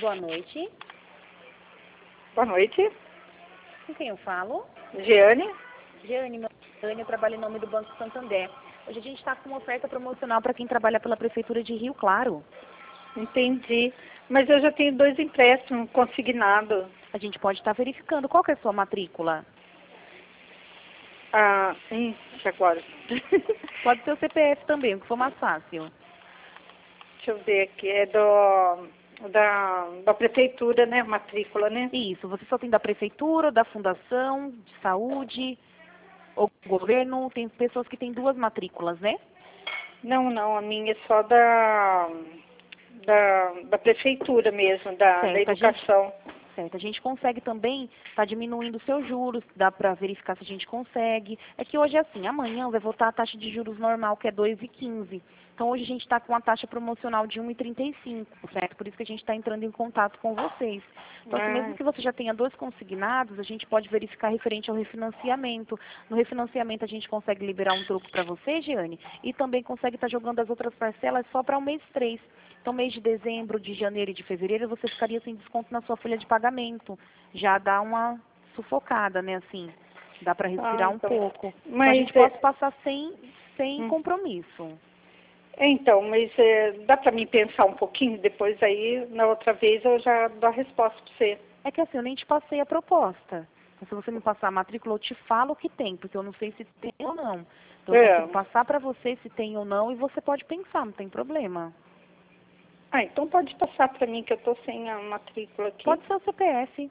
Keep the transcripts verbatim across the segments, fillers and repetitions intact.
Boa noite. Boa noite. Com quem eu falo? Jeane. Jeane, meu nome, eu trabalho em nome do Banco Santander. Hoje a gente está com uma oferta promocional para quem trabalha pela Prefeitura de Rio Claro. Entendi. Mas eu já tenho dois empréstimos consignados. A gente pode estar verificando. Qual que é a sua matrícula? Ah, ixi, agora. Pode ser o C P F também, o que for mais fácil. Deixa eu ver aqui. É do, da, da prefeitura, né? Matrícula, né? Isso. Você só tem da Prefeitura, da Fundação de Saúde, ou governo. Tem pessoas que têm duas matrículas, né? Não, não. A minha é só da, da, da prefeitura mesmo, da, da Certo, a educação. Certo, a gente consegue também estar diminuindo os seus juros, dá para verificar se a gente consegue. É que hoje é assim, amanhã vai voltar a taxa de juros normal, que é dois vírgula quinze. Então hoje a gente está com uma taxa promocional de um vírgula trinta e cinco, certo? Por isso que a gente está entrando em contato com vocês. Então, assim, mesmo Ah, que você já tenha dois consignados, a gente pode verificar referente ao refinanciamento. No refinanciamento a gente consegue liberar um troco para você, Jeane, e também consegue estar jogando as outras parcelas só para o mês três. Então, mês de dezembro, de janeiro e de fevereiro, você ficaria sem desconto na sua folha de pagamento. Já dá uma sufocada, né, assim. Dá para respirar ah, um então. pouco. Então, a Mas, gente é, pode passar sem, sem hum. compromisso. Então, mas é, dá para mim pensar um pouquinho? Depois aí, na outra vez, eu já dou a resposta para você. É que assim, eu nem te passei a proposta. Então, se você me passar a matrícula, eu te falo o que tem, porque eu não sei se tem ou não. Então, eu É. consigo passar para você se tem ou não e você pode pensar, não tem problema. Ah, então pode passar para mim que eu estou sem a matrícula aqui. Pode ser o C P F,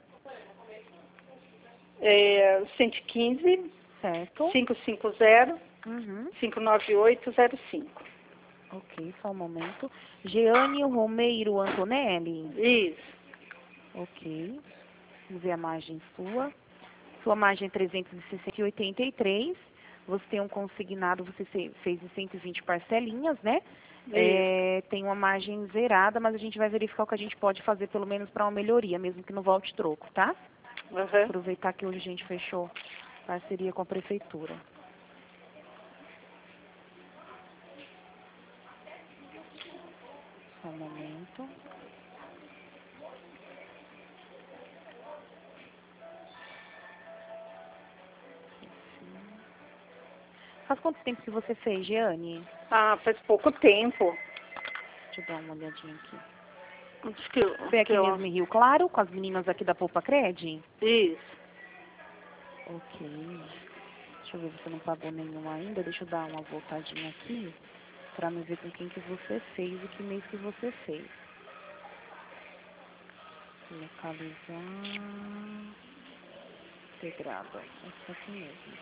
É cento e quinze, certo? quinhentos e cinquenta, Uhum. cinco nove oito zero cinco. Ok, só um momento. Jeane Romeiro Antonelli. Isso. Ok. Vamos ver a margem sua. Sua margem é trezentos e sessenta e oitenta e três. Você tem um consignado, você fe- fez em cento e vinte parcelinhas, né? Isso. É, tem uma margem zerada, mas a gente vai verificar o que a gente pode fazer, pelo menos para uma melhoria, mesmo que não volte troco, tá? Uhum. Aproveitar que hoje a gente fechou parceria com a prefeitura. Só um momento. Faz quanto tempo que você fez, Jeane? Ah, faz pouco tempo. Deixa eu dar uma olhadinha aqui. Acho que, Foi que aqui eu... mesmo em Rio Claro, com as meninas aqui da Poupa Cred? Isso. Ok. Deixa eu ver se você não pagou nenhum ainda. Deixa eu dar uma voltadinha aqui para me ver com quem que você fez e que mês que você fez. Localizar. Integrada. Essa aqui mesmo.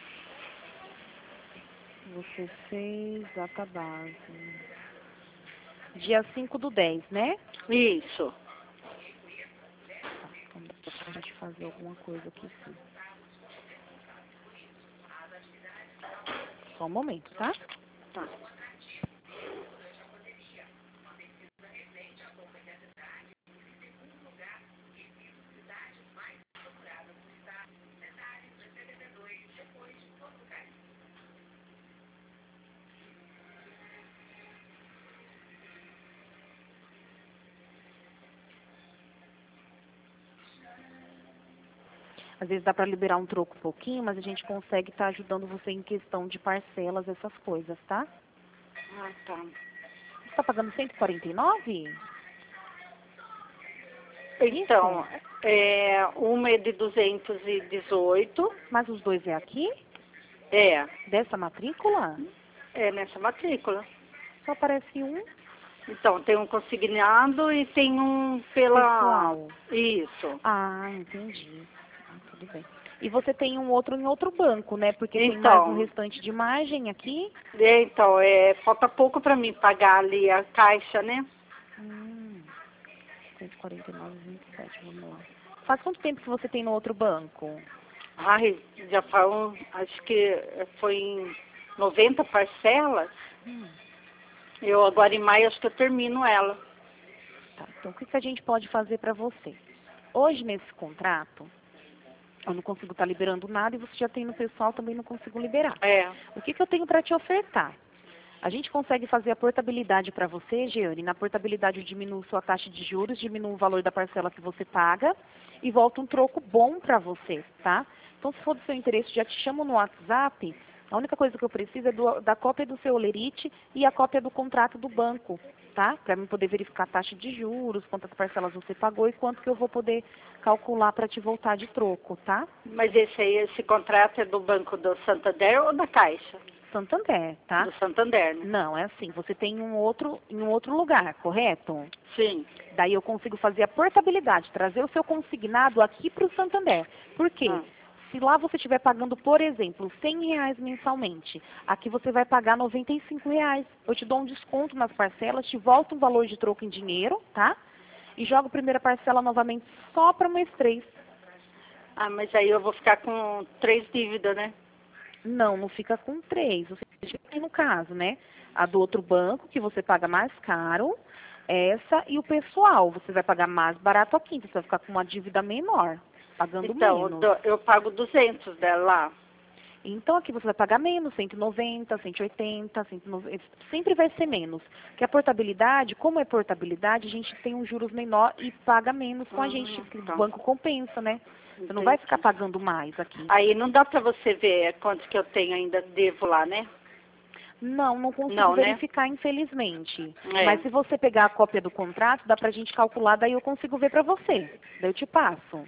Você fez data base. Dia cinco do dez, né? Isso. Tá, então dá pra gente fazer alguma coisa aqui sim. Só um momento, tá? Tá. Às vezes dá para liberar um troco um pouquinho, mas a gente consegue estar ajudando você em questão de parcelas, essas coisas, tá? Ah, tá. Você está pagando cento e quarenta e nove? Então, Isso? é, uma é de duzentos e dezoito. Mas os dois é aqui? É. Dessa matrícula? É nessa matrícula. Só aparece um Então, tem um consignado e tem um pela... pessoal. Isso. Ah, entendi. Ah, tudo bem. E você tem um outro em outro banco, né? Porque tem mais um Então, restante de margem aqui. é, então é, falta pouco para mim pagar ali a caixa, né? Hum, cento e quarenta e nove vírgula vinte e sete, vamos lá. Faz quanto tempo que você tem no outro banco? Ai, já falam, acho que foi em noventa parcelas. Hum, Eu agora em maio acho que eu termino ela. tá. Então, o que, que a gente pode fazer para você? Hoje, nesse contrato, eu não consigo estar liberando nada e você já tem no pessoal, também não consigo liberar. É. O que, que eu tenho para te ofertar? A gente consegue fazer a portabilidade para você, Jeane. Na portabilidade eu diminuo sua taxa de juros, diminuo o valor da parcela que você paga e volta um troco bom para você, tá? Então, se for do seu interesse, já te chamo no WhatsApp. A única coisa que eu preciso é do, da cópia do seu olerite e a cópia do contrato do banco, tá? Para mim poder verificar a taxa de juros, quantas parcelas você pagou e quanto que eu vou poder calcular para te voltar de troco, tá? Mas esse aí, esse contrato é do Banco do Santander ou da Caixa? Santander, tá? Do Santander, né? Não, é assim, você tem um outro, em um outro lugar, correto? Sim. Daí eu consigo fazer a portabilidade, trazer o seu consignado aqui para o Santander. Por quê? Ah. Se lá você estiver pagando, por exemplo, cem reais mensalmente, aqui você vai pagar noventa e cinco reais. Eu te dou um desconto nas parcelas, te volto um valor de troco em dinheiro, tá? E jogo a primeira parcela novamente só para o mês três. Ah, mas aí eu vou ficar com três dívidas, né? Não, não fica com três. Você tem no caso, né? A do outro banco, que você paga mais caro, essa e o pessoal. Você vai pagar mais barato aqui, então você vai ficar com uma dívida menor, pagando Então, menos. do- eu pago duzentos dela lá. Então aqui você vai pagar menos, cento e noventa, cento e oitenta, cento e noventa, sempre vai ser menos. Porque a portabilidade, como é portabilidade, a gente tem um juros menor e paga menos com a Uhum, gente, que tá. o banco compensa, né? Você não vai ficar pagando mais aqui. Aí não dá pra você ver quanto que eu tenho ainda devo lá, né? Não, não consigo Não, né? verificar, infelizmente. É. Mas se você pegar a cópia do contrato, dá pra gente calcular, daí eu consigo ver pra você. Daí eu te passo.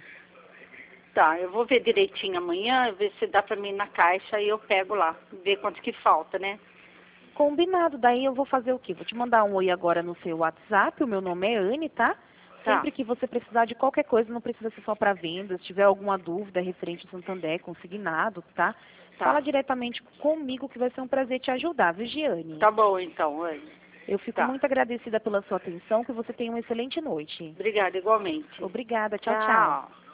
Tá, eu vou ver direitinho amanhã, ver se dá pra mim ir na caixa e eu pego lá, ver quanto que falta, né? Combinado, daí eu vou fazer o quê? Vou te mandar um oi agora no seu WhatsApp, o meu nome é Anne, tá? Tá. Sempre que você precisar de qualquer coisa, não precisa ser só para venda. Se tiver alguma dúvida referente ao Santander, consignado, tá? Tá. Fala diretamente comigo que vai ser um prazer te ajudar, viu, Giane? Tá bom, então, Anne. Eu fico Tá. muito agradecida pela sua atenção, que você tenha uma excelente noite. Obrigada, igualmente. Obrigada, tchau, tchau. Tchau.